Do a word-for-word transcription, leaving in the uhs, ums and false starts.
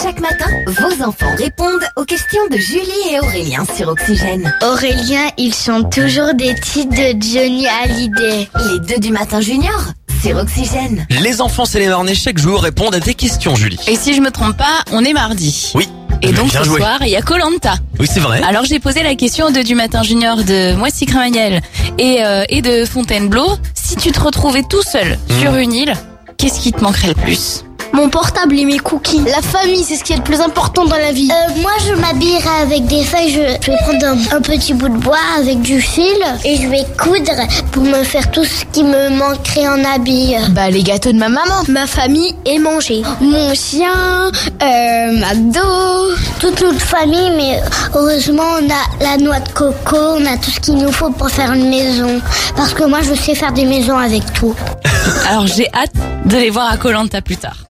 Chaque matin, vos enfants répondent aux questions de Julie et Aurélien sur Oxygène. Aurélien, il chante toujours des titres de Johnny Hallyday. Les deux du matin junior sur Oxygène. Les enfants sélémarnés chaque jour répondent à tes questions, Julie. Et si je me trompe pas, on est mardi. Oui. Et donc bien ce joué. soir, il y a Koh-Lanta. Oui, c'est vrai. Alors j'ai posé la question aux deux du matin junior de Moissy Cramaniel et, euh, et de Fontainebleau. Si tu te retrouvais tout seul Mmh. sur une île, qu'est-ce qui te manquerait le plus? Mon portable et mes cookies. La famille, c'est ce qui est le plus important dans la vie. Euh, moi, je m'habillerai avec des feuilles. Je, je vais prendre un, un petit bout de bois avec du fil et je vais coudre pour me faire tout ce qui me manquerait en habit. Bah, les gâteaux de ma maman. Ma famille et manger. Mon chien, euh, McDo. Toute notre famille, mais heureusement, on a la noix de coco, on a tout ce qu'il nous faut pour faire une maison. Parce que moi, je sais faire des maisons avec tout. Alors j'ai hâte de les voir à Koh-Lanta plus tard.